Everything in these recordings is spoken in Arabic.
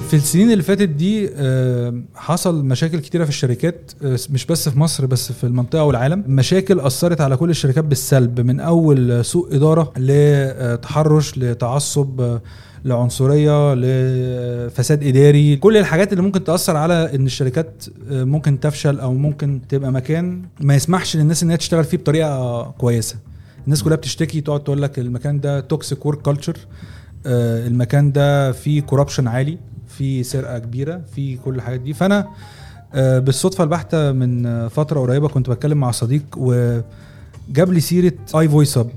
في السنين اللي فاتت دي حصل مشاكل كتيرة في الشركات، مش بس في مصر بس في المنطقة والعالم. مشاكل أثرت على كل الشركات بالسلب، من أول سوء إدارة لتحرش لتعصب لعنصرية لفساد إداري. كل الحاجات اللي ممكن تأثر على إن الشركات ممكن تفشل أو ممكن تبقى مكان ما يسمحش للناس إنها تشتغل فيه بطريقة كويسة. الناس كلها بتشتكي، تقعد تقول لك المكان ده توكسيك ورك كلتشر، المكان ده فيه كوربشن عالي، فيه سرقة كبيرة، فيه كل الحاجات دي. فأنا بالصدفة البحتة من فترة قريبة كنت بتكلم مع صديق وجاب لي سيرة اي فويس اب.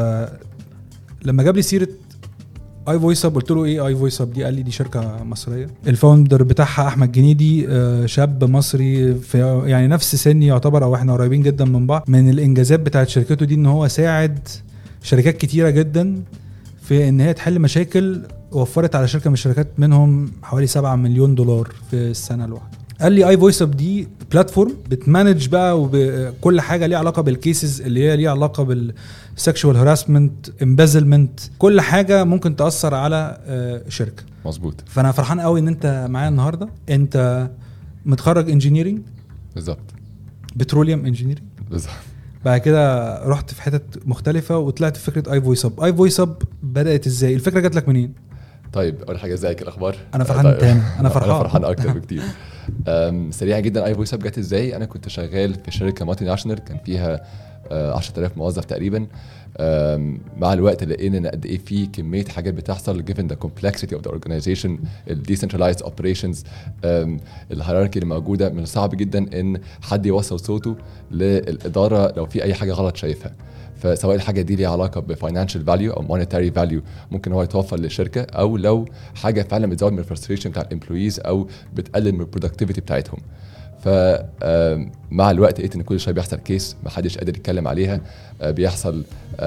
فلما جاب لي سيرة اي فويس اب قلت له ايه اي فويس اب دي؟ قال لي دي شركة مصرية، الفاوندر بتاعها احمد جنيدي، شاب مصري في يعني نفس سني يعتبر، او احنا قريبين جدا من بعض. من الانجازات بتاعت شركته دي ان هو ساعد شركات كتيرة جدا في ان هي تحل مشاكل، وفرت على شركة من الشركات منهم حوالي 7 مليون دولار في السنة الواحدة. قال لي اي فويس اب دي بلاتفورم بتمانج بقى وكل حاجة ليها علاقة بالكيسز اللي هي ليها علاقة بالسكشوال هراسمنت، امبازلمنت، كل حاجة ممكن تأثر على شركة. مظبوط. فانا فرحان قوي ان انت معايا النهاردة. انت متخرج انجينيرينج، بالظبط، بتروليوم انجينيرينج، بالظبط. بعد كده رحت في حتت مختلفة وطلعت في فكرة اي فويس اب. اي فويس اب بدأت ازاي؟ الفكرة جات لك منين؟ طيب اول حاجه ازيك، الاخبار؟ انا فرحان تاني. انا فرحان اكتر بكتير. سريعا جدا، اي فويس اب جت ازاي؟ انا كنت شغال في شركه مالتي ناشونال كان فيها 10,000 موظف تقريبا. مع الوقت لقينا ان قد ايه في كميه حاجات بتحصل given the complexity of the organization, decentralized operations, الهيراركي اللي موجوده. من صعب جدا ان حد يوصل صوته للاداره لو في اي حاجه غلط شايفها. فسواء الحاجه دي ليها علاقه بفاينانشال فاليو او مونيتاري فاليو ممكن هو يتوفر للشركه، او لو حاجه فعلا بتزود من الفرستريشن بتاع الامبلويز او بتقلل من البرودكتيفيتي بتاعتهم. فمع الوقت لقيت ان كل شويه بيحصل كيس محدش قادر يتكلم عليها، بيحصل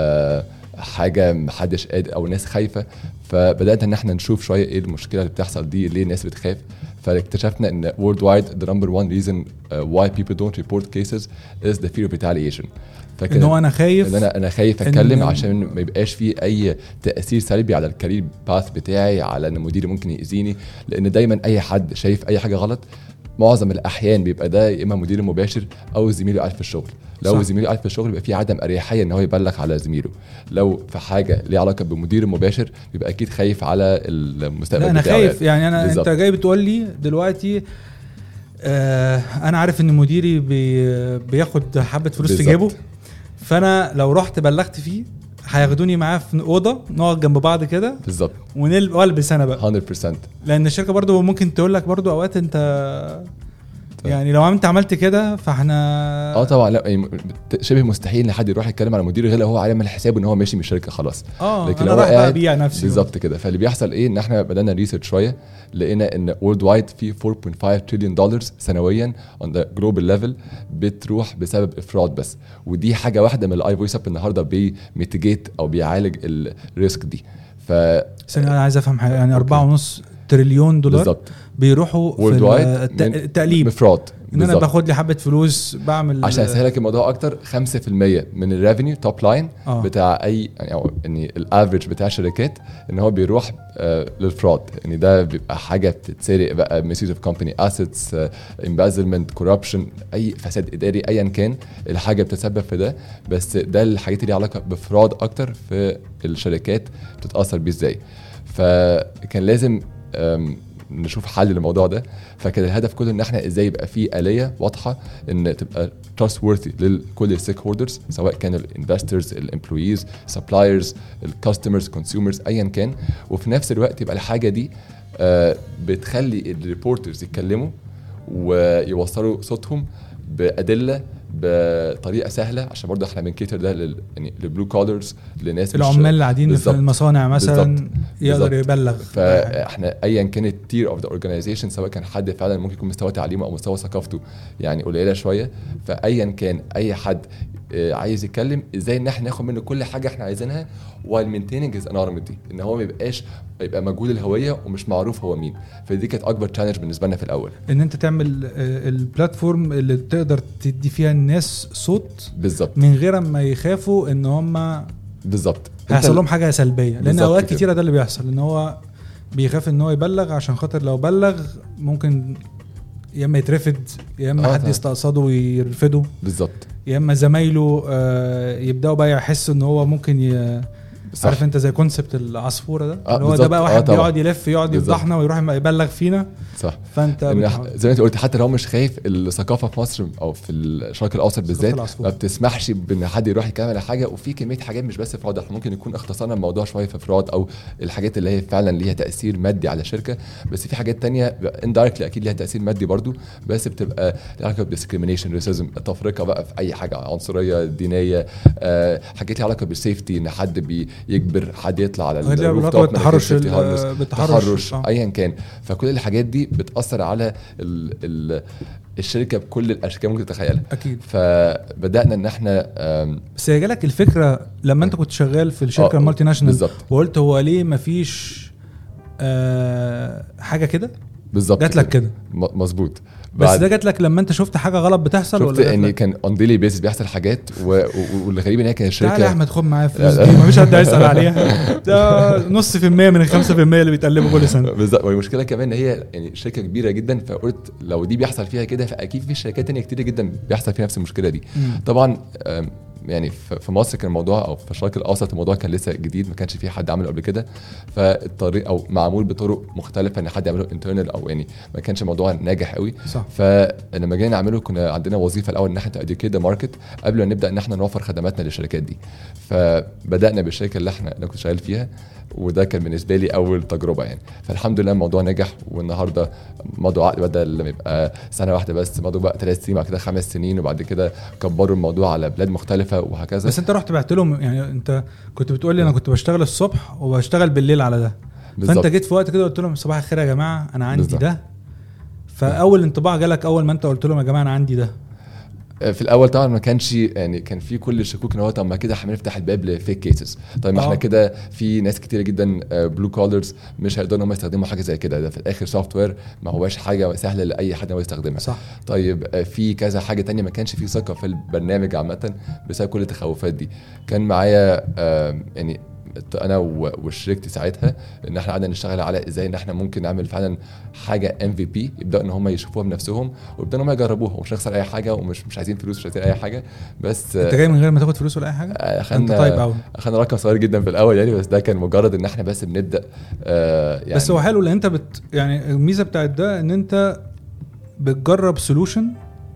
حاجه محدش قادر او الناس خايفه. فبدات ان احنا نشوف شويه ايه المشكله اللي بتحصل دي، ليه الناس بتخاف. فاكتشفنا ان worldwide the number one reason why people don't report cases is the fear of retaliation. ان هو انا خايف، انا خايف اتكلم عشان ما يبقاش فيه اي تاثير سلبي على الكارير باث بتاعي، على ان مديري ممكن يأذيني. لان دايما اي حد شايف اي حاجه غلط معظم الاحيان بيبقى ده يا اما مدير مباشر او زميله قاعد في الشغل. لو زميله قاعد في الشغل بيبقى في عدم اريحيه ان هو يبلغ على زميله. لو في حاجه ليها علاقه بمدير مباشر بيبقى اكيد خايف على المستقبل بتاعه. انا خايف يعني انا بالزبط. انت جاي بتقول لي دلوقتي انا عارف ان مديري بياخد حبه فلوس في جيبه، فانا لو رحت بلغت فيه هياخدوني معاه في اوضه نقعد جنب بعض كده بالظبط والبس انا بقى 100%. لان الشركه برضو ممكن تقول لك برضو اوقات انت يعني لو انت عملت كده فاحنا طبعا لا شبه مستحيل ان حد يروح يتكلم على مديره غير هو عامل حسابه ان هو ماشي من الشركه خلاص. لكن هو قاعد بيبيع نفسه بالظبط كده. فاللي بيحصل ايه ان احنا بدانا ريسيرش شويه، لقينا ان وورلد وايد في 4.5 تريليون دولار سنويا on the global level بتروح بسبب افراد بس. ودي حاجه واحده من الاي فويس اب النهارده بيميتيجيت او بيعالج الريسك دي. انا عايز افهم حاجه يعني 4.5 تريليون دولار بالزبط. بيروحوا في التقليب مفراد ان انا باخد لي حبه فلوس بعمل. عشان اسهلك الموضوع اكتر 5% من الريفينيو توب لاين بتاع اي يعني الافريج بتاع الشركات ان هو بيروح للفراد. يعني ده بيبقى حاجه بتتسرق بقى ميسيوز اوف كومباني اسيتس، امبازلمنت، كوربشن، اي فساد اداري ايا كان الحاجه بتتسبب في ده. بس ده الحاجات اللي علاقه بفراد اكتر في الشركات بتتاثر بيه ازاي. فكان لازم نشوف حل للموضوع ده. فكان الهدف كله ان احنا ازاي يبقى فيه آلية واضحة ان تبقى trustworthy لكل الستيك هولدرز، سواء كان الانفسترز، الامبلويز، سبلايرز، الكاستمرز، كونسيومرز، ايا كان. وفي نفس الوقت يبقى الحاجة دي بتخلي الريبورترز يتكلموا ويوصلوا صوتهم بأدلة بطريقه سهله، عشان برضه احنا بنكيتر ده يعني للبلو كولرز، لناس العمال اللي قاعدين في المصانع مثلا يقدر يبلغ. فاحنا ايا كان التير اوف ذا اورجانيزيشن، سواء كان حد فعلا ممكن يكون مستوى تعليمه او مستوى ثقافته يعني قليله شويه، فايا كان اي حد عايز يتكلم ازاي ان احنا ناخد منه كل حاجه احنا عايزينها while maintaining his anonymity، ان هو ما يبقى مجهول الهويه ومش معروف هو مين. فدي كانت اكبر تشالنج بالنسبه لنا في الاول، ان انت تعمل البلاتفورم اللي تقدر تدي فيها الناس صوت بالظبط من غير ما يخافوا ان هم بالظبط هيحصل لهم حاجه سلبيه. لان اوقات كتيره ده اللي بيحصل، ان هو بيخاف ان هو يبلغ عشان خاطر لو بلغ ممكن يا اما يترفض يا اما حد يستقصده ويرفضه بالظبط، يا اما زمايله يبداوا بقى يحسوا ان هو ممكن عارف انت زي كونسبت العصفوره ده اللي هو ده بقى واحد بيقعد يلف يقعد يفضحنا ويروح يبلغ فينا. صح. فانت زي ما انت قلت حتى لو مش خايف، الثقافه في مصر او في الشرق الاوسط بالذات ما بتسمحش بان حد يروح يكمل على حاجه. وفي كميه حاجات مش بس فراد، احنا ممكن يكون اختصرنا الموضوع شويه في فراد او الحاجات اللي هي فعلا ليها تاثير مادي على الشركه، بس في حاجات تانية indirectly اكيد ليها تاثير مادي برضو، بس بتبقى لها علاقه بالديسكريميشن ريسيزم، التفرقه بقى في اي حاجه عنصريه دينيه، حاجات لها علاقه بالسيفتي ان حد بيجبر حد يطلع على الروف توب بالتحرش ايا كان. فكل الحاجات دي بتاثر على الشركه بكل الاشكال ممكن تتخيلها اكيد. فبدانا ان احنا بس هي جالك الفكره لما انت كنت شغال في الشركه المالتي ناشونال وقلت هو ليه مفيش حاجه كده بالظبط، جات لك كده مظبوط. بس ده جات لك لما انت شفت حاجه غلط بتحصل ولا شفت ان كان اون ديلي بيسز بيحصل حاجات والغريب ان هي كانت الشركه تعالى يا احمد خد معايا فلوس دي مفيش حد هيسال عليها، ده نص في المية من 5% اللي بيتقلبوا كل سنه بالظبط. والمشكله كمان ان هي يعني شركه كبيره جدا، فقلت لو دي بيحصل فيها كده فاكيد في شركات تانية كتير جدا بيحصل فيها نفس المشكله دي. طبعا يعني في مصر كان الموضوع او في الشرق الاوسط الموضوع كان لسه جديد، ما كانش فيه حد عمله قبل كده، فالطريق او معمول بطرق مختلفه ان حد يعمله انترنال او يعني ما كانش الموضوع ناجح قوي. صح. فلما جينا نعمله كنا عندنا وظيفه الاول ان احنا اديوكيت ماركت قبل ما نبدا ان احنا نوفر خدماتنا للشركات دي. فبدانا بالشركه اللي انا كنت شغال فيها، وده كان بالنسبه لي اول تجربه يعني. فالحمد لله الموضوع نجح، والنهارده موضوع عقد بدل لما يبقى سنه واحده بس موضوع بقى 3 سنين بعد كده 5 سنين، وبعد كده كبروا الموضوع على بلاد مختلفه وهكذا. بس انت رحت بعت لهم يعني، انت كنت بتقول لي انا كنت بشتغل الصبح وبشتغل بالليل على ده بالزبط. فانت جيت في وقت كده قلت لهم صباح الخير يا جماعه انا عندي بالزبط. ده فاول انطباع جالك اول ما انت قلت لهم يا جماعه انا عندي ده؟ في الاول طبعا ما كانش يعني كان في كل الشكوك ان هو طب ما كده هنفتح الباب لفيك كيسز، طيب ما احنا كده في ناس كتير جدا بلو كولرز مش هيقدروا انهم يستخدموا حاجه زي كده، ده في الاخر سوفت وير ما هوش حاجه سهله لاي حد انه يستخدمها. صح. طيب في كذا حاجه تانية ما كانش في ثقه في البرنامج عامه بسبب كل التخوفات دي. كان معايا يعني انا وشركتي ساعتها ان احنا قعدنا نشتغل على ازاي ان احنا ممكن نعمل فعلا حاجه MVP يبداوا ان هم يشوفوها بنفسهم ويبداوا ان هم يجربوها، ومش هنخسر اي حاجه ومش عايزين فلوس، مش عايزين اي حاجه. بس انت جاي من غير ما تاخد فلوس ولا اي حاجه؟ اخذنا رقم صغير جدا في الاول يعني، بس ده كان مجرد ان احنا بس بنبدا يعني. بس هو حلو لان انت يعني الميزه بتاعت ده ان انت بتجرب سولوشن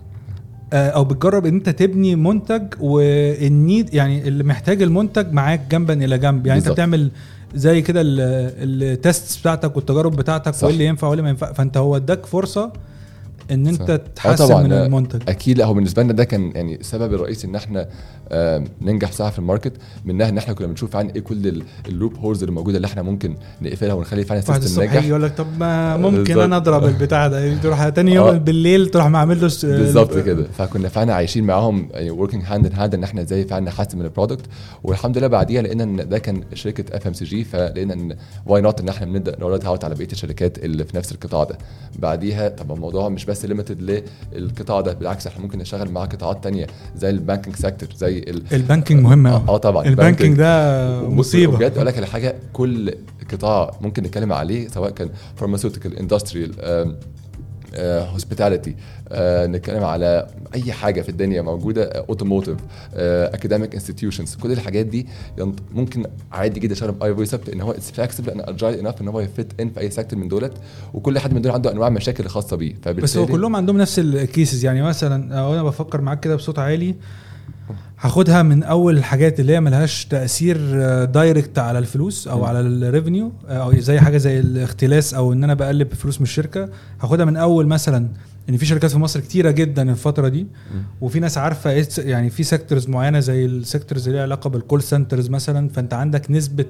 او بتجرب ان انت تبني منتج والنيد يعني اللي محتاج المنتج معاك جنبا الى جنب يعني. بالزبط. انت بتعمل زي كده التيست بتاعتك والتجارب بتاعتك وايه اللي ينفع وايه اللي ما ينفع، فانت هو اداك فرصه ان انت تحسن من المنتج. اكيد هو بالنسبه لنا ده كان يعني السبب الرئيسي ان احنا ننجح ساعه في الماركت، منها ان احنا كنا بنشوف عن ايه كل اللوب هولز الموجوده اللي احنا ممكن نقفلها ونخلي فعلا سيستم ناجح. يقول لك طب ما ممكن انا اضرب البتاع ده، تروح تاني يوم بالليل تروح معمل له بالظبط كده. فكنا فعلا عايشين معاهم يعني وركينج هاند ان هاند ان احنا ازاي فعلا نحسن من البرودكت. والحمد لله بعديها لقينا ان ده كان شركه FMCG، فلقينا ان واي نوت ان احنا بنبدا نورد اوت على بقيه الشركات اللي في نفس القطاع ده. بعديها طب الموضوع مش بس ليميتد للقطاع ده، بالعكس احنا ممكن نشتغل مع قطاعات تانية زي البانكينج سيكتور، زي البانكينج مهم طبعا البانكينج ده مصيبه بجد. اقول لك على حاجه، كل قطاع ممكن نتكلم عليه سواء كان فارماسيوتيكال، اندستريال، هوسبيتاليتي، نتكلم على اي حاجه في الدنيا موجوده، اوتوموتيف، اكاديميك انستتيوشنز، كل الحاجات دي ممكن عادي جدا اشتغل باي فويس ان هو اتس فلكسبل ان اجايل انف ان هو يفيت ان في اي سيكتور من دولت، وكل حد من دول عنده انواع المشاكل الخاصه بيه. بس هو كلهم عندهم نفس الكيسز يعني. مثلا انا بفكر معاك كده بصوت عالي، هاخدها من اول الحاجات اللي هي ملهاش تأثير دايركت على الفلوس او على الريفينيو، او زي حاجه زي الاختلاس او ان انا بقلب فلوس من الشركه. هاخدها من اول مثلا ان في شركات في مصر كتيره جدا الفتره دي، وفي ناس عارفه يعني في سيكتورز معينه زي السيكتورز اللي ليها علاقه بالكول سنترز مثلا، فانت عندك نسبه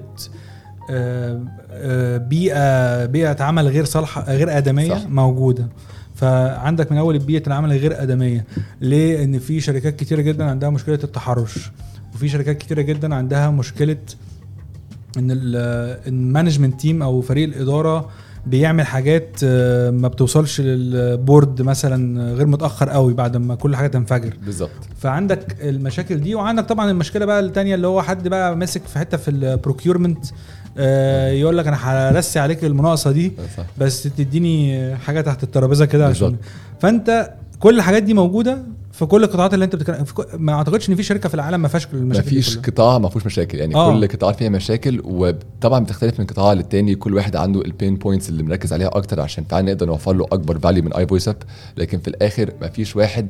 بيئه عمل غير صالحه غير ادميه صح. موجوده. فعندك من اول البيئه العمل غير ادميه. ليه؟ ان في شركات كتيره جدا عندها مشكله التحرش، وفي شركات كتيره جدا عندها مشكله ان المانجمنت تيم او فريق الاداره بيعمل حاجات ما بتوصلش للبورد مثلا غير متاخر قوي بعد ما كل حاجه تنفجر. بالظبط. فعندك المشاكل دي، وعندك طبعا المشكله بقى الثانيه اللي هو حد بقى ماسك في حته في البروكيورمنت يقول لك انا هرسي عليك المناقصه دي بس تديني حاجه تحت الترابيزه كده عشان. فانت كل الحاجات دي موجوده في كل القطاعات اللي انت بتتكلم. ما اعتقدش ان في شركه في العالم ما فيهاش المشاكل. ما فيش قطاع ما فيهوش مشاكل يعني. كل قطاع فيها مشاكل، وطبعا بتختلف من قطاع للتاني. كل واحد عنده البين بوينتس اللي مركز عليها اكتر عشان فعلا نقدر نوفر له اكبر فاليو من iVoiceUp. لكن في الاخر ما فيش واحد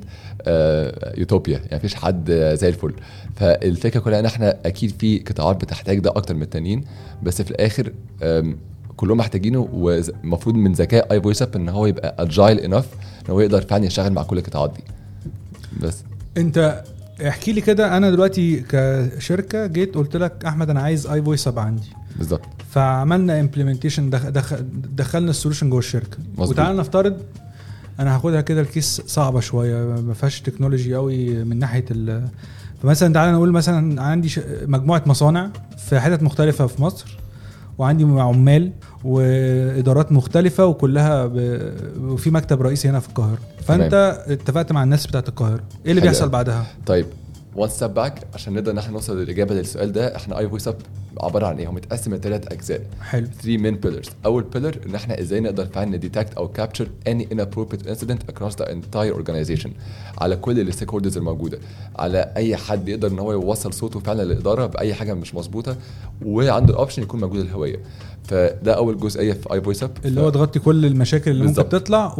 يوتوبيا يعني، ما فيش حد زي الفل. فالفكره كلها ان احنا اكيد في قطاعات بتحتاج ده اكتر من التانيين، بس في الاخر كلهم محتاجينه. ومفروض من ذكاء iVoiceUp ان هو يبقى اجايل انف ان هو يقدر فعلا يشتغل مع كل القطاعات دي. بس انت احكي لي كده، انا دلوقتي كشركه جيت قلت لك احمد انا عايز iVoiceUp عندي بالظبط، فعملنا امبلمنتيشن، دخلنا السولوشن جوه الشركه. وتعالى نفترض انا هاخدها كده الكيس صعبه شويه ما فيهاش تكنولوجي قوي من ناحيه فمثلا تعالى نقول مثلا عندي مجموعه مصانع في حتت مختلفه في مصر، وعندي عمال وادارات مختلفه وكلها وفي مكتب رئيسي هنا في القاهره. فانت اتفقت مع الناس بتاعه القاهره، ايه اللي بيحصل بعدها؟ طيب وان ستيب باك عشان نقدر ان احنا نوصل للاجابه للسؤال ده. احنا iVoiceUp عباره عن ايه؟ هو متقسم ل3 اجزاء. حلو. 3 main pillars. اول pillar ان احنا ازاي نقدر فعلا نديتكت او capture any inappropriate incident across the entire organization على كل الستيك هولدرز الموجوده، على اي حد يقدر ان هو يوصل صوته فعلا للاداره باي حاجه مش مظبوطه، وعنده الاوبشن يكون موجود الهويه. فده اول جزئيه في iVoiceUp اللي هو تغطي كل المشاكل اللي ممكن تطلع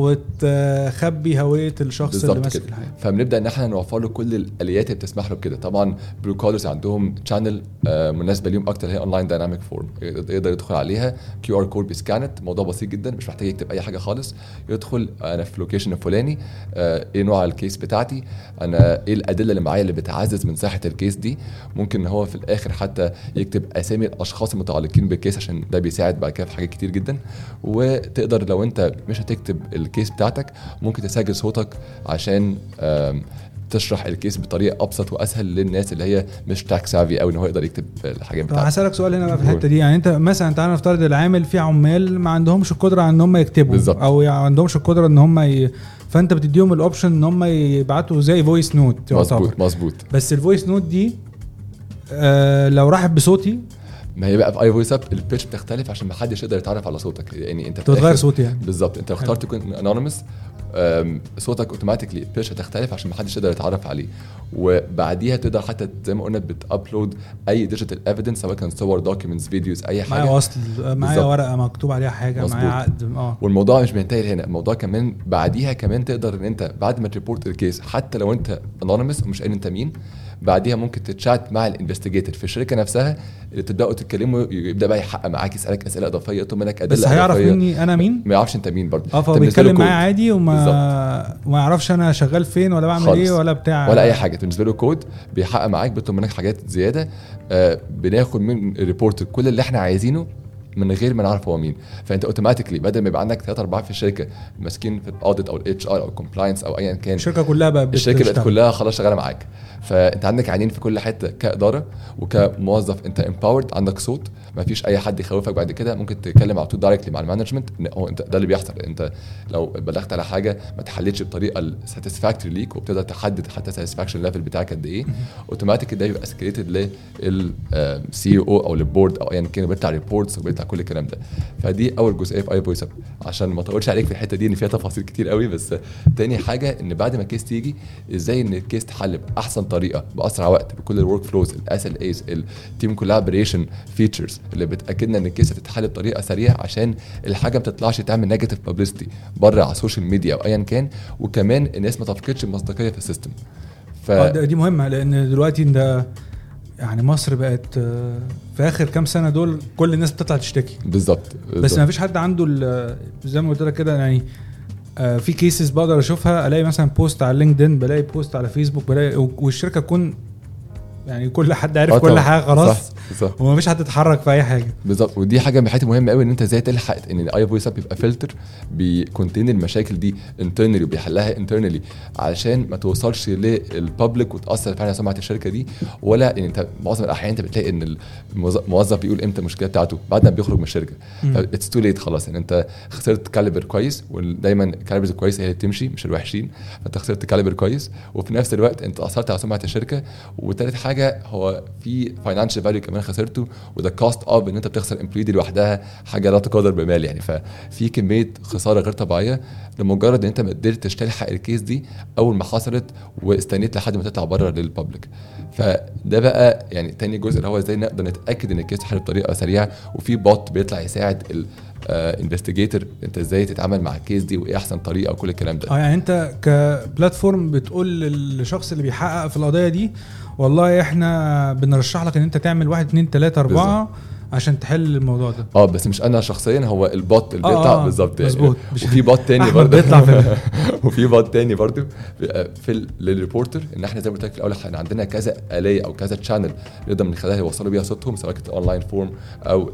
وتخبي هويه الشخص اللي ماسك الحاجه. فبنبدا ان احنا نوفر له كل الاليات اللي بتسمح له بكده. طبعا بلو كولرز عندهم شانل مناسبه ليهم اكتر، هي اونلاين دايناميك فورم، يقدر يدخل عليها QR كود بيسكانت، موضوع بسيط جدا مش محتاج يكتب اي حاجه خالص. يدخل انا في لوكيشن الفلاني، ايه نوع الكيس بتاعتي، انا ايه الادله اللي معايا اللي بتعزز من صحه الكيس دي. ممكن ان هو في الاخر حتى يكتب اسامي الاشخاص المتعلقين بالكيس عشان ده بيساعد بعد كده في حاجات كتير جدا. وتقدر لو انت مش هتكتب الكيس بتاعتك ممكن تسجل صوتك عشان تشرح الكيس بطريقه ابسط واسهل للناس اللي هي مش تاك سافي او ان هو يقدر يكتب الحاجات بتاعته. هسألك سؤال هنا بقى في الحته دي، يعني انت مثلا تعالى نفترض العامل في عمال ما عندهمش القدره ان هم يكتبوا بالزبط. او ما عندهمش القدره ان هم فانت بتديهم الاوبشن ان هم يبعتوا زي فويس نوت. مظبوط. بس الفويس نوت دي لو راحت بصوتي، ما هي بقى في iVoiceUp البيتش بتختلف عشان ما حدش يقدر يتعرف على صوتك. يعني انت تغير صوتي يعني بالظبط. انت اخترت تكون انونيمس، صوتك اوتوماتيكلي البيتش هتختلف عشان ما حدش يقدر يتعرف عليه. وبعديها تقدر حتى زي ما قلنا بتابلود اي ديجيتال ايفيدنس سواء كان صور، دوكيومنتس، فيديوز، اي حاجه. معايا وصل، معايا ورقه مكتوب عليها حاجه، معايا عقد. والموضوع مش بينتهي هنا، الموضوع كمان بعديها كمان تقدر ان انت بعد ما تريبورت الكيس حتى لو انت انونيمس ومش قايل انت مين، بعديها ممكن تتشات مع الانفستيجيتور في الشركه نفسها اللي تبداوا تتكلموا، يبدا بقى يحقق معاك، يسالك اسئله اضافيه، يطلب منك ادله بس هيعرف مني انا مين، ما يعرفش انت مين برضه. فبيتكلم معايا عادي وما يعرفش انا شغال فين ولا بعمل ايه ولا بتاع ولا اي حاجه. بالنسبه له كود بيحقق معاك، بيطلب منك حاجات زياده، بناخد من الريبورت كل اللي احنا عايزينه من غير ما نعرف هو مين. فانت اوتوماتيكلي بدل ما يبقى عندك 3-4 في الشركه ماسكين في الاوديت او الاتش ار او الكومبلاينس او ايا كان، الشركه كلها بقت كلها خلاص شغاله معاك. فانت عندك عينين في كل حته كاداره وكموظف، انت امباورد، عندك صوت، ما فيش اي حد يخوفك. بعد كده ممكن تتكلم على طول دايركتلي مع المانجمنت ان هو انت ده اللي بيحصل. انت لو بلغت على حاجه ما تحلتش بطريقه الساتيسفاكتوري ليك وبتقدر تحدد حتى الساتيسفاكشن ليفل بتاعك قد ايه، اوتوماتيكلي ده يبقى اسكليتد للسي او او للبورد او ايا كان، بيطلع ريبورتس وبيطلع كل الكلام ده. فدي اول جزئيه في iVoiceUp عشان ما اطولش عليك في الحته دي ان فيها تفاصيل كتير قوي. بس تاني حاجه ان بعد ما الكيس تيجي ازاي ان الكيس تحل باحسن طريقه باسرع وقت بكل الورك فلوز، الاس ال ايز، التيم كولابوريشن فيتشرز اللي بتاكدنا ان الكيس هتتحل بطريقه سريعه عشان الحاجه ما تطلعش تعمل نيجاتيف بابليستي بره على السوشيال ميديا او ايا كان، وكمان الناس ما تفقدش المصداقيه في السيستم. دي مهمه لان دلوقتي ده يعني مصر بقت في اخر كام سنه دول كل الناس بتطلع تشتكي. بالظبط. بس ما فيش حد عنده زي ما قلت لك كده يعني. في كيسز بقدر اشوفها، الاقي مثلا بوست على لينكدين، بلاقي بوست على فيسبوك، بلاقي والشركه تكون يعني كل حد عارف كل حاجه خلاص، وما فيش حد يتحرك في اي حاجه. بالظبط. ودي حاجه من حاجات مهمه قوي ان انت ازاي تلحق ان iVoiceUp يبقى فلتر بيكونتين المشاكل دي انترنالي وبيحلها انترنالي علشان ما توصلش للبابليك وتاثر فعلا على سمعه الشركه دي. ولا ان انت معظم الاحيان انت بتلاقي ان الموظف بيقول امتى المشكله بتاعته بعد ما بيخرج من الشركه، اتس تو ليت خلاص. ان انت خسرت كاليبر كويس، ودايما الكاليبرز الكويسه هي اللي بتمشي مش الوحشين، فانت خسرت كاليبر كويس وفي نفس الوقت انت اثرت على سمعه الشركه. وثالث حاجه حاجه هو في فاينانشال فاليو كمان خسرته، وده كوست اوف ان انت بتخسر امبلوي دي لوحدها حاجه لا تقدر بمال يعني. ففي كميه خساره غير طبيعيه لمجرد ان انت ما قدرتش تلحق الكيس دي اول ما حصلت واستنيت لحد ما تطلع بره للبابليك. فده بقى يعني تاني جزء اللي هو ازاي نقدر نتاكد ان الكيس تحل بطريقه سريعه، وفي بوت بيطلع يساعد انفستيجيتور انت ازاي تتعامل مع الكيس دي وايه احسن طريقه وكل الكلام ده. يعني انت كبلاتفورم بتقول للشخص اللي بيحقق في القضيه دي والله احنا بنرشح لك ان انت تعمل 1 2 3 4 عشان تحل الموضوع ده. بس مش انا شخصيا، هو البوت اللي بيطلع بالظبط يعني. وفي بوت تاني برضه بيطلع في وفي بوت تاني برضه في للريبورتر، ان احنا زي ما قلت لك في الاول احنا عندنا كذا آلية او كذا تشانل نقدر من خلالها يوصلوا بيها صوتهم، سواء كانت اونلاين فورم او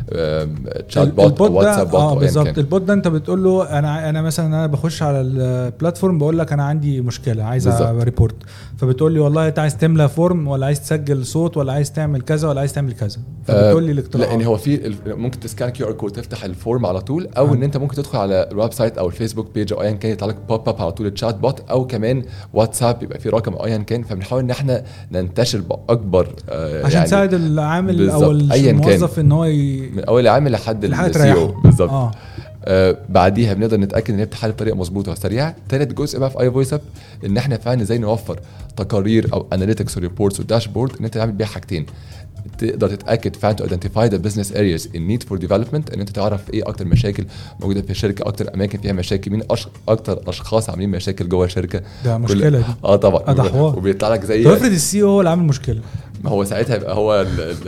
الشات بوت او واتساب بوت. بالظبط البوت ده انت بتقول له انا مثلا انا بخش على البلاتفورم بقول لك انا عندي مشكله عايز ريبورت، فبتقول لي والله انت عايز تملى فورم ولا عايز تسجل صوت ولا عايز تعمل كذا ولا عايز تعمل كذا، فبتقول لي لان هو في ممكن تسكان كيو ار كود تفتح الفورم على طول، او ان انت ممكن تدخل على الويب سايت او الفيسبوك بيج او ايا كان يطلع لك بوب اب على طول الشات بوت، او كمان واتساب يبقى في رقم ايا كان. فبنحاول ان احنا ننتشر باكبر عشان يعني تساعد العامل او الموظف ان هو من اول عامل لحد السي او بالظبط. بعديها بنقدر نتاكد ان هي بتحل بطريقه مظبوطه وسريعه. ثالث جزء بقى في اي فويس اب ان احنا فعلا ازاي نوفر تقارير او اناليتكس وريبورتس وداشبورد ان انت تعمل بيها حاجتين، تقدر تتاكد فعلا to identify the business areas in need for development، ان انت تعرف ايه اكتر مشاكل موجوده في الشركه، اكتر اماكن فيها مشاكل، مين اكتر اشخاص عاملين مشاكل جوه الشركه. ده مشكله دي طبعا وبيطلع لك زي افرض السي او هو اللي عامل مشكله، ما هو ساعتها يبقى هو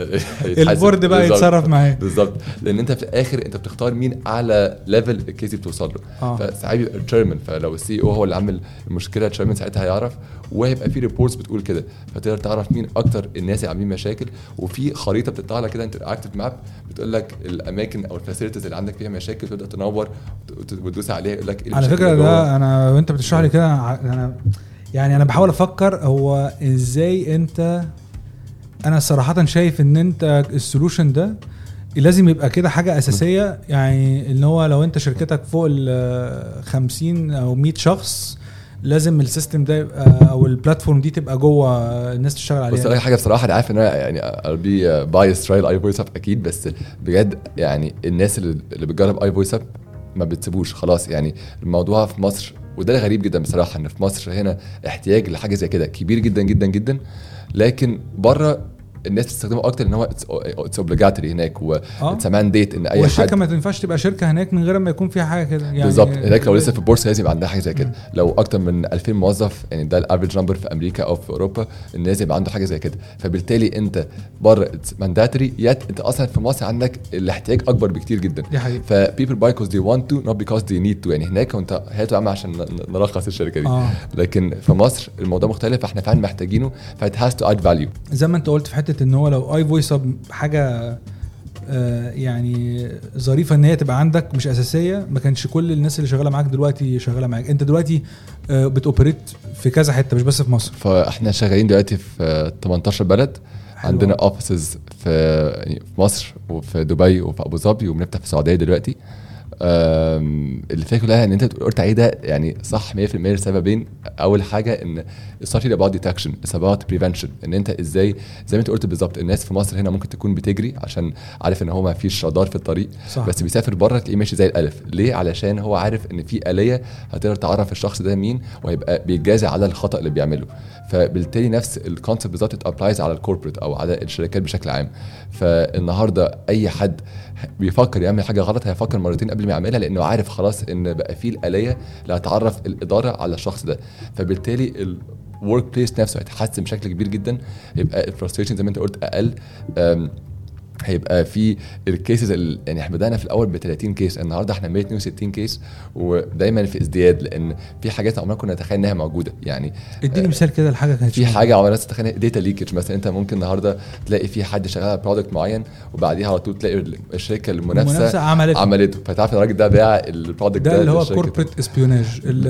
البورد بقى يتصرف معاه بالظبط، لان انت في الاخر انت بتختار مين اعلى ليفل الكيس بتوصل له. فساعات بيبقى التشيرمان، فلو السي او هو اللي عامل المشكله التشيرمان ساعتها هيعرف، وهيبقى في ريبورتس بتقول كده، فتقدر تعرف مين اكتر الناس اللي عاملين مشاكل. وفي خريطه بتطلع لك كده انتراكتيف ماب بتقول لك الاماكن او الفاسيلتيز اللي عندك فيها مشاكل، تبدا تنور وتدوس عليها يقول لك على فكره ده انا وانت بتشرح لي كده انا بحاول افكر هو ازاي انا صراحه شايف ان انت السولوشن ده لازم يبقى كده حاجه اساسيه، يعني ان هو لو انت شركتك فوق ال 50 او 100 شخص لازم السيستم ده يبقى او البلاتفورم دي تبقى جوه الناس تشتغل عليها. بس اي حاجه بصراحه انا عارف ان انا يعني اربي بايس ترايل اي فويس اب اكيد، بس بجد يعني الناس اللي بتجرب اي فويس اب ما بتسيبوش خلاص. يعني الموضوع في مصر وده غريب جدا بصراحه، ان في مصر هنا احتياج لحاجه زي كده كبير جدا جدا جدا، لكن بره الناس بتستخدمه اكتر ان هو اتس اوبليجاتوري هناك واتس مانديت ان اي حد. والشركه ما تنفعش تبقى شركه هناك من غير ما يكون فيها حاجه كده يعني بالظبط. هناك لو لسه في البورصه لازم يبقى عندها حاجه زي كده. لو اكتر من 2000 موظف يعني ده الافريج نمبر في امريكا او في اوروبا، الناس يبقى عنده حاجه زي كده. فبالتالي انت بره اتس مانداتوري، انت اصلا في مصر عندك الاحتياج اكبر بكتير جدا. ف people buy because they want to not because they need to. يعني هناك وانت هاتوا عم عشان نرخص الشركه دي لكن في مصر الموضوع مختلف، احنا فعلا محتاجينه، فit has to add value. زي ما انت قلت في حته ان هو لو اي فويس اب حاجه يعني ظريفه ان هي تبقى عندك مش اساسيه، ما كانش كل الناس اللي شغاله معاك دلوقتي شغاله معاك. انت دلوقتي بتوبريت في كذا حته مش بس في مصر. فاحنا شغالين دلوقتي في 18 بلد. عندنا اوفيسز في مصر وفي دبي وفي ابو ظبي، وبنفتح في السعوديه دلوقتي. اللي فيه كلها ان انت قلت عليه ده يعني صح 100% لسببين. اول حاجه ان it's not about detection, it's about prevention. ان انت ازاي زي ما انت قلت بالظبط، الناس في مصر هنا ممكن تكون بتجري عشان عارف ان هو ما فيش رادار في الطريق صح. بس بيسافر بره تلاقيه ماشي زي الالف. ليه؟ علشان هو عارف ان في آلية هتقدر تعرف الشخص ده مين وهيبقى بيتجازى على الخطأ اللي بيعمله. فبالتالي نفس الكونسبت بالظبط اتابلايز على الكوربريت او على الشركات بشكل عام. فالنهارده اي حد بيفكر يعمل حاجه غلط هيفكر مرتين قبل ما يعملها، لانه عارف خلاص ان بقى فيه الآلية اللي هتعرف الاداره على الشخص ده. فبالتالي الورك بليس نفسه هيتحسن بشكل كبير جدا، يبقى الفرستريشن زي ما انت قلت اقل. هيبقى في الكيسز يعني احنا بدأنا في الاول ب 30 كيس، النهارده احنا 162 كيس، ودايما في ازدياد لان في حاجات عمرنا كنا نتخيل انها موجوده. يعني اديني مثال كده الحاجه كانت في حاجه عمرنا نتخيل داتا ليكج مثلا. انت ممكن النهارده تلاقي في حد شغال على برودكت معين وبعديها على طول تلاقي الشركه المنافسه عملته فتعرف الراجل ده باع البرودكت ده اللي هو كوربريت اسبيوناج،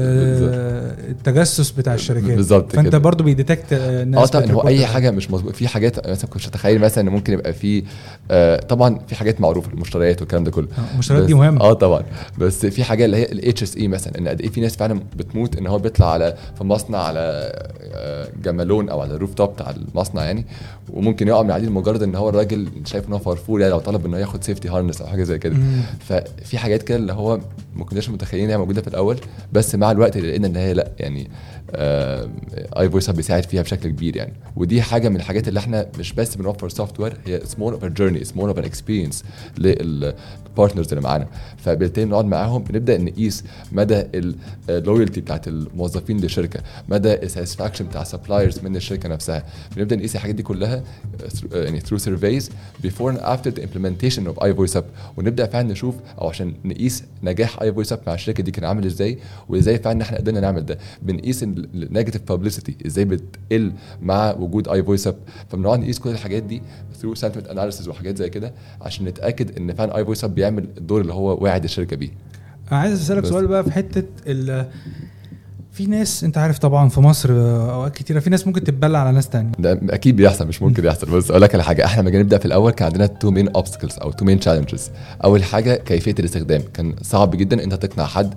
التجسس بتاع الشركات بالظبط. فانت كده برضو بيديتكت الناس طبعا هو اي حاجه مش مظبوط. في حاجات مثلا كنت اتخيل مثلا ان ممكن يبقى في طبعا في حاجات معروفه المشتريات والكلام ده كله. المشتريات دي مهمه طبعا. بس في حاجه اللي هي الاتش اس اي مثلا، ان قد ايه في ناس فعلا بتموت ان هو بيطلع على في مصنع على جمالون او على الروف توب بتاع المصنع يعني، وممكن يقع من عليه لمجرد ان هو الراجل شايف ان هو فرفور يعني، لو طلب انه ياخد سيفتي هارنس او حاجه زي كده. ففي حاجات كده اللي هو ما كناش متخيلين انها موجوده في الاول، بس مع الوقت لقينا ان هي لا يعني اي فويس هاب بيساعد فيها بشكل كبير يعني. ودي حاجه من الحاجات اللي احنا مش بس بنوفر سوفت وير، هي سمول اوف جيرني، سمول اوف ان اكسبيرينس للبارتنرز اللي معانا. فبالتالي نقعد معاهم بنبدا نقيس مدى اللويالتي بتاعت الموظفين للشركه، مدى الساتسفاكشن بتاع السبلايرز من الشركه نفسها. بنبدا نقيس الحاجات دي كلها يعني through surveys before and after the implementation of iVoiceUp، ونبدا فعلا نشوف او عشان نقيس نجاح iVoiceUp مع الشركه دي كان عامل ازاي، وازاي فعلا احنا قدرنا نعمل ده. بنقيس النيجاتيف بابليستي ازاي بتقل مع وجود iVoiceUp. فبنقعد نقيس كل الحاجات دي through sentiment analysis وحاجات زي كده عشان نتاكد ان فعلا iVoiceUp بيعمل الدور اللي هو واعد الشركه بيه. عايز اسالك سؤال بقى في حته في ناس انت عارف طبعا في مصر اوقات كتيره في ناس ممكن تتبلع على ناس تانية. ده اكيد بيحصل، مش ممكن يحصل. بس اقول لك على حاجه، احنا لما جينا نبدا في الاول كان عندنا تو مين اوبستكلز او تو مين تشالنجز. اول حاجه كيفيه الاستخدام، كان صعب جدا انت تقنع حد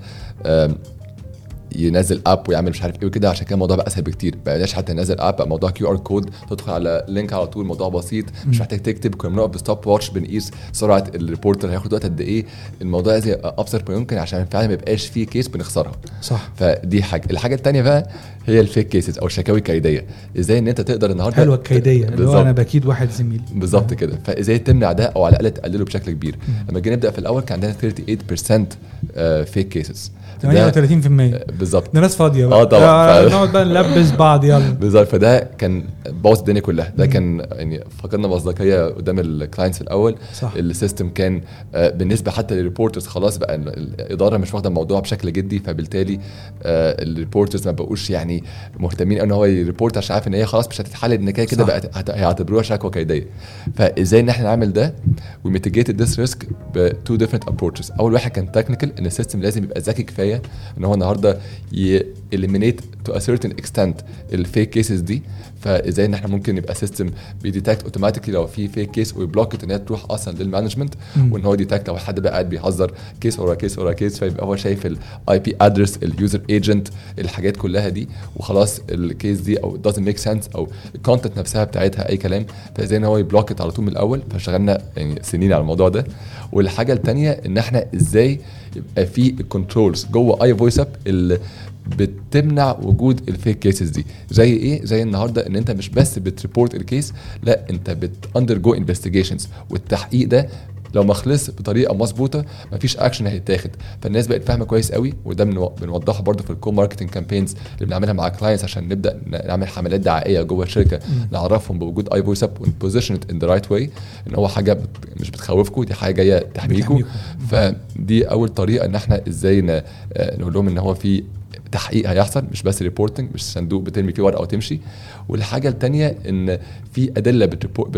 ينزل اب ويعمل مش عارف ايه وكده، عشان كده الموضوع بقى اسهل بكتير. بقيناش حتى ننزل اب، بقى موضوع كيو ار كود تدخل على لينك على طول، موضوع بسيط مش محتاج تكتب. كنا بنقف بستوب واتش بنقيس سرعه الريبورتر هياخد وقت قد ايه. الموضوع زي ابسط ما يمكن عشان فعلا ما يبقاش فيه كيس بنخسرها. صح. فدي حاجه. الحاجه الثانيه بقى هي الفيك كيسز او الشكاوي الكيديه. ازاي ان انت تقدر النهارده حلوه الكيديه اللي هو انا بكيد واحد زميلي بالظبط كده. فازاي تمنع ده او على الاقل تقلله بشكل كبير. لما جينا نبدا في الاول كان عندنا 38% فيك كيسز، 38% بالظبط. ده ناس فاضيه بقى. طبعا نقعد بقى نلبس بعض يلا بالظبط. فده كان بوظ الدنيا كلها. ده كان يعني فقدنا مصداقيه قدام الكلاينتس الاول. صح. السيستم كان بالنسبه حتى للريبورترز خلاص بقى الاداره مش واخده الموضوع بشكل جدي، فبالتالي الريبورترز ما بقوش يعني مهتمين ان هو يريبورت عشان عارف ان هي خلاص مش هتتحل، ان كده بقت هيعتبروها شكوى كيديه. فازاي ان احنا نعمل ده وميتيجيت ذس ريسك بتو ديفرنت ابروتشز. اول واحد كان تكنيكال، ان السيستم لازم يبقى ذكي كفايه ان هو النهارده eliminate to a certain extent الفيك كيسز دي. فازاي ان احنا ممكن يبقى سيستم بيديتكت اوتوماتيكلي لو في فيك كيس ويبلوك ان هي تروح اصلا للمانجمنت، وان هو ديتكت لو حد بقى قاعد بيهزر كيس ورا كيس ورا كيس، فيبقى هو شايف الاي بي ادرس اليوزر ايجنت الحاجات كلها دي، وخلاص الكيس دي او doesn't make sense او الكونتنت نفسها بتاعتها اي كلام. فازاي ان هو يبلوك على طول من الاول. فشغلنا يعني سنين على الموضوع ده. والحاجه الثانيه ان احنا ازاي يبقى في كنترولز جوه اي فويس اب اللي بتمنع وجود الفيك كيسز دي. زي ايه؟ زي النهارده ان انت مش بس بتريبورت الكيس، لا انت بتاندرجو انفستيجيشنز، والتحقيق ده لو ما خلص بطريقه مظبوطه مفيش اكشن هيتاخد. فالناس بقت فاهمه كويس قوي، وده بنوضحه برده في الكو ماركتنج كامبينز اللي بنعملها مع كلاينتس عشان نبدا نعمل حملات دعائيه جوه الشركه نعرفهم بوجود اي فويس اب ونبوزيشن ات ان ذا رايت واي، ان هو حاجه مش بتخوفكم، دي حاجه جايه تحميكم. فدي اول طريقه ان احنا ازاي نقول لهم ان هو في تحقيق هيحصل، مش بس ريبورتنج، مش صندوق بترمي فيه ورقه وتمشي. والحاجه الثانيه ان في ادله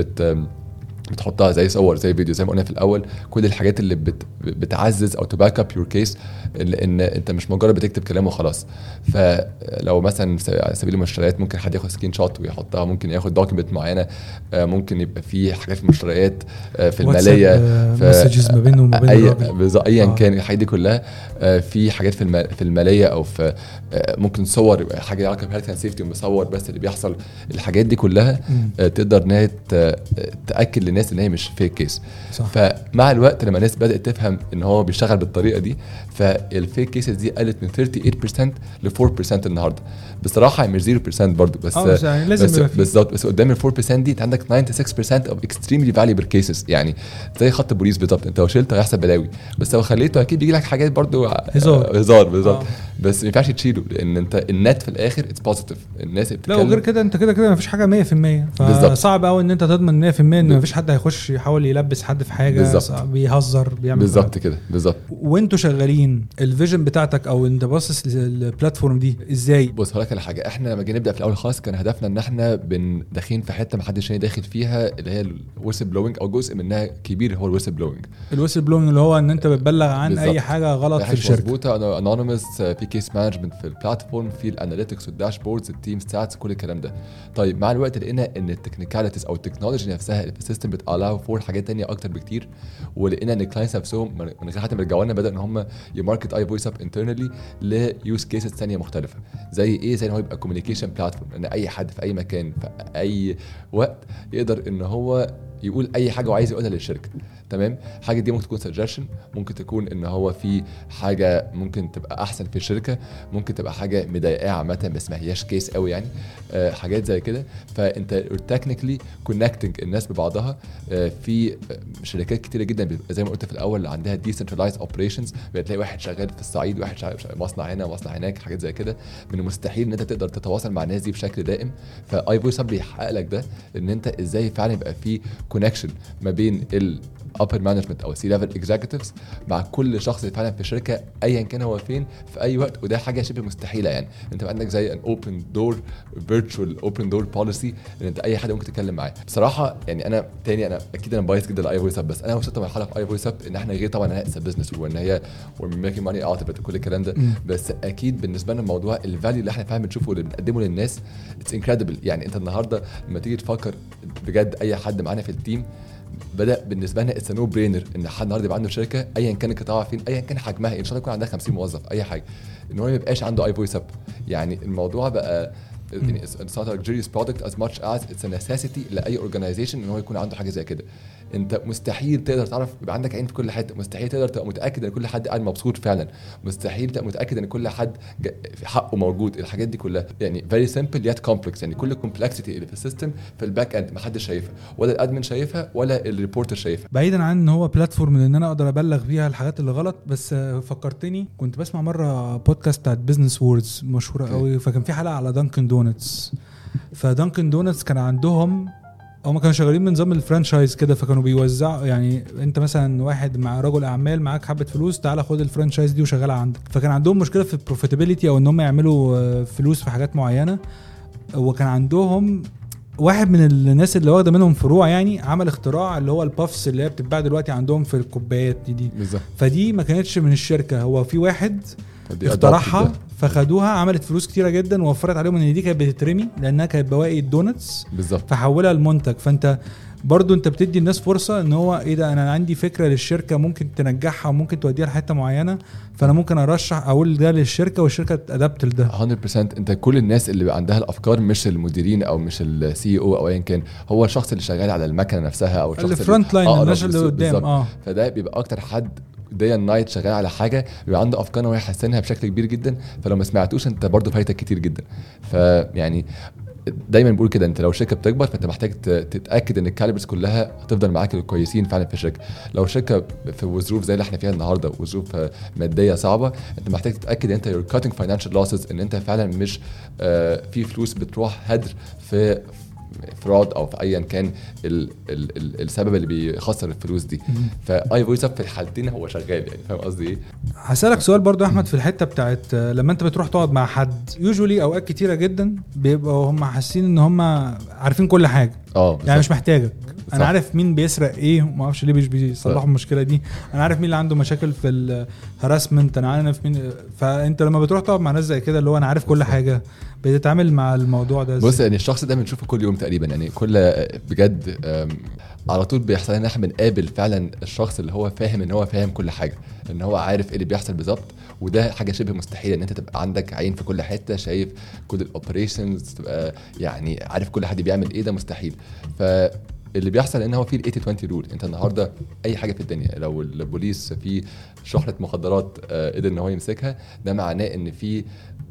بتحطها زي صور زي فيديو زي ما قلنا في الاول، كل الحاجات اللي بتعزز او تباك اب يور كيس، ان انت مش مجرد بتكتب كلام وخلاص. فلو مثلا على سبيل المشتريات ممكن حد ياخد سكرين شوت ويحطها، ممكن ياخد دوكيمنت معينه، ممكن يبقى في حاجات في المشتريات في الماليه، مسجز ما بينه وما بين الراجل ايا كان الحاجات دي كلها. في حاجات في الماليه او في ممكن صور حاجه علاقه بهيلث اند سيفتي ومصور بس اللي بيحصل. الحاجات دي كلها تقدر ان هي تاكد للناس ان هي مش فيك كيس. فمع الوقت لما الناس بدات تفهم ان هو بيشتغل بالطريقه دي، فالفيك كيسز دي قلت من 38% ل 4% النهارده. بصراحه مش 0% برضو، بس يعني لازم بالظبط. بس قدام ال 4% دي انت عندك 96% of extremely valuable cases. يعني زي خط البوليس بالظبط، انت لو شلته هيحصل بلاوي، بس لو خليته اكيد بيجي لك حاجات برضو هزار بالظبط. بس ما ينفعش تشيله، لان انت النت في الاخر اتس بوزيتيف. الناس بتتكلم لا، وغير كده انت كده ما فيش حاجه 100%، فصعب قوي ان انت تضمن 100% ان ما فيش حد هيخش يحاول يلبس حد في حاجه، بيهزر بيعمل بالظبط كده بالظبط. وانتوا شغالين الفيجن بتاعتك او انت باصص للبلاتفورم دي ازاي؟ بص هقول لك على حاجه، احنا لما جينا نبدا في الاول خالص كان هدفنا ان احنا داخلين في حته ما حدش تاني داخل فيها، اللي هي الويسل بلوينج، او جزء منها كبير هو الويسل بلوينج. الويسل بلوينج اللي هو ان انت بتبلغ عن بالزبط. اي حاجه غلط في الشركه مظبوطه، انونيمس، في كيس مانجمنت في البلاتفورم، في الاناليتكس والداشبوردز، التيم ستاتس، كل الكلام ده. طيب مع الوقت لقينا ان التكنيكاليتيز او التكنولوجي نفسها في السيستم ممكن بتالاو فور حاجات تانية اكتر بكتير. ولقينا ان الكلاينتس نفسهم من غير حتى ما يرجعوا لنا بدأ ان هم يماركت اي فويس اب انترنالي ليوز كيسز ثانيه مختلفه. زي ايه؟ زي ان هو يبقى كوميونيكيشن بلاتفورم، ان اي حد في اي مكان في اي وقت يقدر ان هو يقول اي حاجه وعايز يقولها للشركه. تمام. حاجه دي ممكن تكون سجشن، ممكن تكون ان هو في حاجه ممكن تبقى احسن في الشركه، ممكن تبقى حاجه مضايقاه عامه بس ما هياش كيس قوي يعني. حاجات زي كده. فانت تكنيكلي كونكتنج الناس ببعضها. في شركات كتيره جدا زي ما قلت في الاول عندها ديسنترلايز اوبريشنز، بتلاقي واحد شغال في الصعيد واحد شغال مصنع هنا ومصنع هناك، حاجات زي كده. من المستحيل ان انت تقدر تتواصل مع الناس دي بشكل دائم. فاي فويس اب بيحقق لك ده، ان انت ازاي فعلا يبقى في كونكشن ما بين upper management او C-level executives مع كل شخص فعلا في الشركه ايا كان هو فين في اي وقت. وده حاجه شبه مستحيله يعني. انت عندك زي ان open door virtual open door policy ان انت اي حد ممكن تتكلم معاه. بصراحه يعني انا اكيد انا بايظ جدا لاي فويس اب، بس انا وصلت مرحله في اي فويس اب ان احنا غير طبعا انها بزنس وان هي we're making money out of it وكل الكلام ده. بس اكيد بالنسبه لنا الموضوع الفاليو اللي احنا فعلا بنشوفه واللي بنقدمه للناس it's incredible. يعني انت النهارده لما تيجي تفكر بجد اي حد معانا في التيم بدا بالنسبه لنا اتس نو برينر ان حد النهارده يبقى عنده شركه ايا كان القطاع فين ايا كان حجمها، ان شاء الله يكون عندها 50 موظف اي حاجه، ان هو ما يبقاش عنده اي فويس اب. يعني الموضوع بقى يعني it's not a luxurious product as much as it's a necessity لاي organization ان هو يكون عنده حاجه زي كده. انت مستحيل تقدر تعرف يبقى عندك عين في كل حته، مستحيل تقدر تبقى متاكد ان كل حد قاعد مبسوط فعلا، مستحيل تبقى متاكد ان كل حد في حقه موجود. الحاجات دي كلها يعني very simple yet complex. يعني كل complexity اللي في السيستم في الباك اند ما حدش شايفها، ولا الادمن شايفها ولا الريبورتر شايفها. بعيدا عن ان هو بلاتفورم ان انا اقدر ابلغ فيها الحاجات اللي غلط. بس فكرتني كنت بسمع مره بودكاست بتاعت بزنس ووردز مشهوره قوي، فكان في حلقه على دانكن دونتس. فدانكن دونتس كان عندهم هم كانوا شغالين من نظام الفرانشايز كده، فكانوا بيوزعوا يعني انت مثلا واحد مع رجل اعمال معاك حبه فلوس تعالى خد الفرانشايز دي وشغلها عندك. فكان عندهم مشكله في البروفيتابيليتي او ان هم يعملوا فلوس في حاجات معينه. وكان عندهم واحد من الناس اللي واخده منهم فروع يعني عمل اختراع اللي هو البافس اللي هي بتتباع دلوقتي عندهم في الكوبايات دي بالظبط. فدي ما كانتش من الشركه، هو في واحد اخترعها فخدوها عملت فلوس كتيره جدا ووفرت عليهم ان دي كانت بتترمي لانها كانت بواقي الدونتس بالظبط، فحولها لمنتج. فانت برضو انت بتدي الناس فرصه ان هو ايه ده، انا عندي فكره للشركه ممكن تنجحها وممكن توديها لحته معينه، فانا ممكن ارشح اقول ده للشركه والشركه تادبت لده 100%. انت كل الناس اللي عندها الافكار مش المديرين او مش السي او ايا كان، هو الشخص اللي شغال على المكنه نفسها او الشخص الفرونت لاين الناس اللي قدام. فده بيبقى اكتر حد داي اند نايت شغال على حاجه بيبقى عنده افكار وهو يحسنها بشكل كبير جدا. فلو ما سمعتوش انت برضو فايتك كتير جدا. فيعني دايما بقول كده، انت لو شركه بتكبر فانت محتاج تتاكد ان الكاليبرز كلها هتفضل معاك الكويسين فعلا في الشركه. لو شركه في ظروف زي اللي احنا فيها النهارده وظروف ماديه صعبه، انت محتاج تتاكد ان انت you're cutting financial losses، ان انت فعلا مش في فلوس بتروح هدر في فراد او في ايا كان السبب اللي بيخسر الفلوس دي. فاي فويس اب في الحالتين هو شغال يعني. فاهم قصدي ايه؟ هسألك سؤال برضو احمد في الحته بتاعت لما انت بتروح تقعد مع حد يوجولي اوقات كتيره جدا بيبقوا هم حاسين ان هم عارفين كل حاجه يعني مش محتاجك. انا عارف مين بيسرق ايه وما اعرفش ليه مش بيصلحوا المشكله دي، انا عارف مين اللي عنده مشاكل في الهراسمنت، انا عارف مين. فانت لما بتروح تقعد مع ناس زي كده اللي هو انا عارف كل حاجه، بتتعامل مع الموضوع ده بص يعني الشخص ده بنشوفه كل يوم تقريبا يعني. كل بجد على طول بيحصل ان احنا بنقابل فعلا الشخص اللي هو فاهم ان هو فاهم كل حاجه، ان هو عارف ايه اللي بيحصل بالظبط. وده حاجه شبه مستحيله ان انت تبقى عندك عين في كل حته، شايف كل الاوبريشنز، تبقى يعني عارف كل حد بيعمل ايه. ده مستحيل. فاللي بيحصل ان هو في ال 80-20 رول. انت النهارده اي حاجه في الدنيا لو البوليس في شحنه مخدرات قدر ان هو يمسكها، ده معناه ان في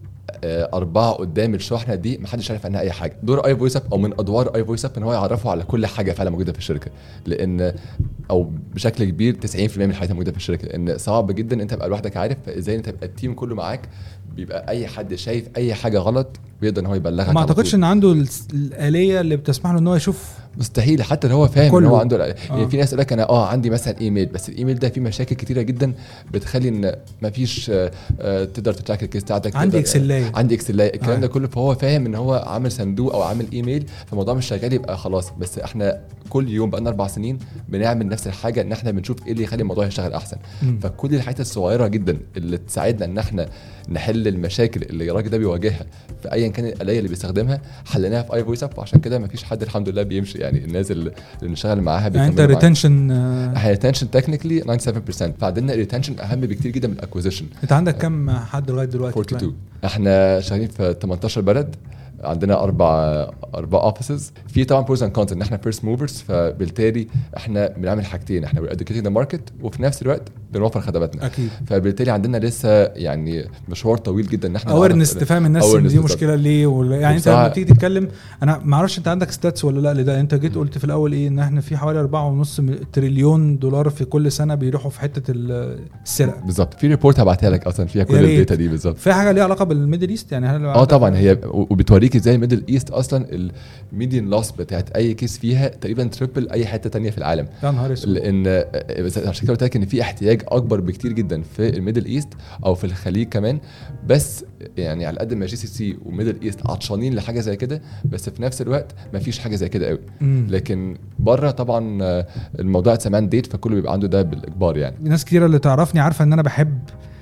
4 قدام الشحنه دي محدش عارف عنها اي حاجه. دور اي فويس اب او من ادوار اي فويس اب ان هو يعرفه على كل حاجه فعلا موجوده في الشركه، لان او بشكل كبير 90% من الحاجات الموجوده في الشركه، لان صعب جدا انت تبقى لوحدك عارف. فازاي انت تبقى التيم كله معاك، بيبقى اي حد شايف اي حاجه غلط بيقدر ان هو يبلغك. ما اعتقدش ان عنده الآلية اللي بتسمح له ان هو يشوف. مستحيل حتى لو هو فاهم ان هو عنده يعني في ناس يقول لك انا عندي مثلا ايميل، بس الايميل ده فيه مشاكل كتيره جدا بتخلي ان مفيش تقدر تتراك الكيس بتاعتك. عندي اكسلايه الكلام ده كله. فهو فاهم ان هو عامل صندوق او عامل ايميل، فالموضوع مش شغال يبقى خلاص. بس احنا كل يوم بقالنا 4 سنين بنعمل نفس الحاجه، ان احنا بنشوف ايه اللي يخلي الموضوع يشتغل احسن. فكل الحاجات الصغيره جدا اللي تساعدنا ان احنا نحل المشاكل اللي الراجل ده بيواجهها في ايا كان الآلية اللي بيستخدمها حليناها في اي فويس اب. وعشان كده مفيش حد الحمد لله بيمشي، يعني الناس اللي بنشتغل معاها يعني انت ريتنشن ريتنشن تكنيكلي 97%، فعندنا ريتنشن اهم بكتير جدا من الاكوزيشن. انت عندك كم حد لغايه دلوقتي؟ 42. احنا شغالين في 18 بلد، عندنا 4 اوفيسز. في طبعا بروز اند كونز ان احنا فيرست موفرز، فبالتالي احنا بنعمل حاجتين، احنا educating the market وفي نفس الوقت بنوفر خدماتنا. اكيد. فبالتالي عندنا لسه يعني مشوار طويل جدا ان احنا اويرنس تفهم الناس دي مشكله ليه يعني انت لما تيجي تتكلم، انا ما اعرفش انت عندك ستاتس ولا لا لده. انت جيت قلت في الاول ايه، ان احنا في حوالي 4.5 تريليون دولار في كل سنه بيروحوا في حته السرقه. بالظبط. في ريبورت هبعتها لك اصلا فيها كل الداتا دي بالظبط. في حاجه ليها علاقه بالميدل ايست يعني؟ هل طبعا هي وبتوريك ازاي الميدل ايست اصلا الميديان لوس بتاعت اي كيس فيها تقريبا تريبل اي حته تانية في العالم. يا نهار اسود. لان عشان كده قلت لك ان في احتياج اكبر بكتير جدا في الميدل ايست او في الخليج كمان. بس يعني على قد ما جي سي سي وميدل ايست عطشانين لحاجه زي كده، بس في نفس الوقت ما فيش حاجه زي كده قوي. لكن بره طبعا الموضوع اتسمان ديت، فكله بيبقى عنده ده بالاجبار. يعني ناس كتير اللي تعرفني عارفه ان انا بحب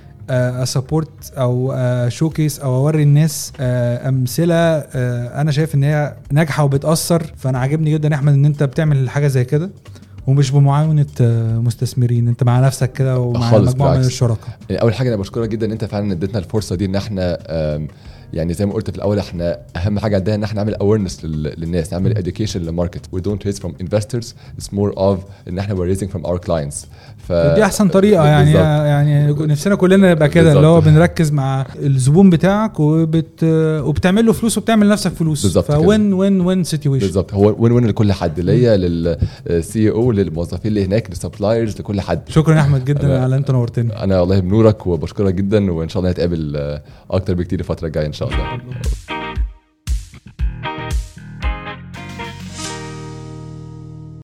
اسابورت او شوكيس او اوري الناس امثله انا شايف ان هي ناجحه وبتاثر. فانا عاجبني جدا يا احمد ان انت بتعمل حاجه زي كده ومش بمعاونه مستثمرين، انت مع نفسك كده ومع مجموعه من الشركاء. يعني اول حاجه انا بشكرك جدا ان انت فعلا اديتنا الفرصه دي ان احنا يعني زي ما قلت في الاول، احنا اهم حاجه عندنا ان احنا نعمل awareness للناس، نعمل education للماركت. we don't raise from investors, it's more of ان احنا we're raising from our clients. دي احسن طريقه يعني نفسنا كلنا نبقى كده، اللي هو بنركز مع الزبون بتاعك وبتعمل له فلوس وبتعمل نفسك فلوس. فوين وين وين سيتويشن بالظبط. هو وين وين لكل حد، ليا للسي او للموظفين اللي هناك للسبلايرز لكل حد. شكرا يا احمد جدا على انت نورتني. انا والله بنورك وبشكرك جدا، وان شاء الله نتقابل اكتر بكتير الفتره الجايه ان شاء الله.